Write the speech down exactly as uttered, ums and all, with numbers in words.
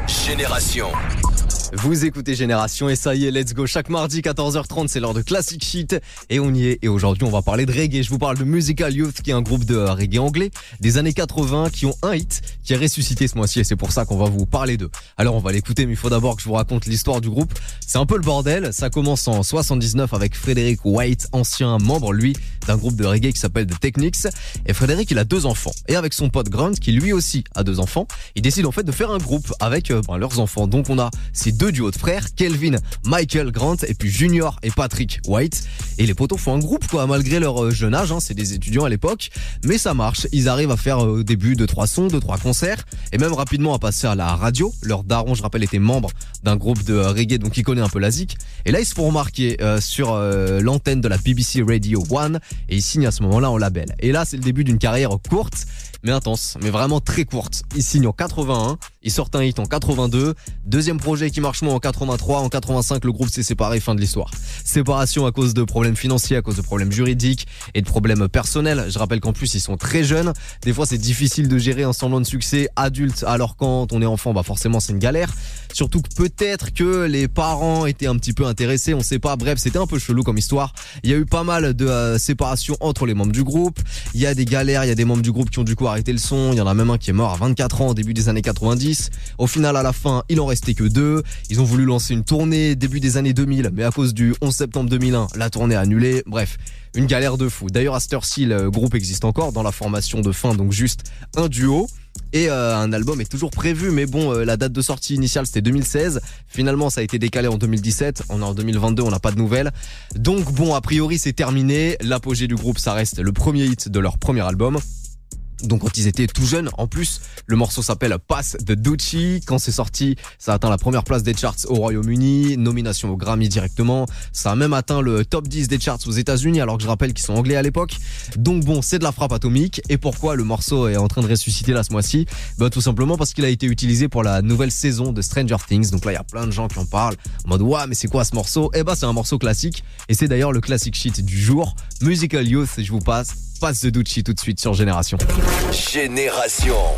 Génération. Vous écoutez Génération et ça y est, let's go. Chaque mardi quatorze heures trente, c'est l'heure de Classic Shit et on y est. Et aujourd'hui, on va parler de reggae. Je vous parle de Musical Youth, qui est un groupe de reggae anglais des années quatre-vingts qui ont un hit qui a ressuscité ce mois-ci et c'est pour ça qu'on va vous parler d'eux. Alors on va l'écouter, mais il faut d'abord que je vous raconte l'histoire du groupe. C'est un peu le bordel. Ça commence en soixante-dix-neuf avec Frédéric White, ancien membre, lui, d'un groupe de reggae qui s'appelle The Technics. Et Frédéric, il a deux enfants. Et avec son pote Grunt, qui lui aussi a deux enfants, ils décident en fait de faire un groupe avec euh, ben, leurs enfants. Donc on a ces deux duos de frères, Kelvin, Michael Grant et puis Junior et Patrick White. Et les potos font un groupe quoi, malgré leur jeune âge, hein, c'est des étudiants à l'époque, mais ça marche. Ils arrivent à faire au début deux trois sons, deux trois concerts et même rapidement à passer à la radio. Leur daron, je rappelle, était membre d'un groupe de reggae, donc il connaît un peu la zik. Et là, ils se font remarquer euh, sur euh, l'antenne de la B B C Radio One et ils signent à ce moment-là en label. Et là, c'est le début d'une carrière courte mais intense, mais vraiment très courte. Ils signent en quatre-vingt-un, ils sortent un hit en quatre-vingt-deux, deuxième projet qui marche moins en quatre-vingt-trois, en quatre-vingt-cinq le groupe s'est séparé, fin de l'histoire. Séparation à cause de problèmes financiers, à cause de problèmes juridiques et de problèmes personnels. Je rappelle qu'en plus ils sont très jeunes, des fois c'est difficile de gérer un semblant de succès adulte alors quand on est enfant, bah forcément c'est une galère. Surtout que peut-être que les parents étaient un petit peu intéressés, on sait pas, bref c'était un peu chelou comme histoire. Il y a eu pas mal de euh, séparations entre les membres du groupe, il y a des galères, il y a des membres du groupe qui ont du coup arrêté le son, il y en a même un qui est mort à vingt-quatre ans au début des années quatre-vingt-dix. Au final, à la fin, il en restait que deux. Ils ont voulu lancer une tournée début des années deux mille, mais à cause du onze septembre deux mille un, la tournée a annulée. Bref, une galère de fou. D'ailleurs, à cette heure-ci, le groupe existe encore dans la formation de fin, donc juste un duo. Et euh, un album est toujours prévu, mais bon, euh, la date de sortie initiale c'était deux mille seize. Finalement, ça a été décalé en deux mille dix-sept. On est en deux mille vingt-deux, on n'a pas de nouvelles. Donc bon, a priori, c'est terminé. L'apogée du groupe, ça reste le premier hit de leur premier album. Donc quand ils étaient tout jeunes, en plus, le morceau s'appelle Pass de Ducci. Quand c'est sorti, ça a atteint la première place des charts au Royaume-Uni, nomination au Grammy directement. Ça a même atteint le top dix des charts aux États-Unis, alors que je rappelle qu'ils sont anglais à l'époque. Donc bon, c'est de la frappe atomique. Et pourquoi le morceau est en train de ressusciter là ce mois-ci? Bah tout simplement parce qu'il a été utilisé pour la nouvelle saison de Stranger Things. Donc là, il y a plein de gens qui en parlent en mode ouais, mais c'est quoi ce morceau? Eh bah c'est un morceau classique et c'est d'ailleurs le classic shit du jour. Musical Youth, je vous passe Pass de Ducci tout de suite sur Génération. Génération.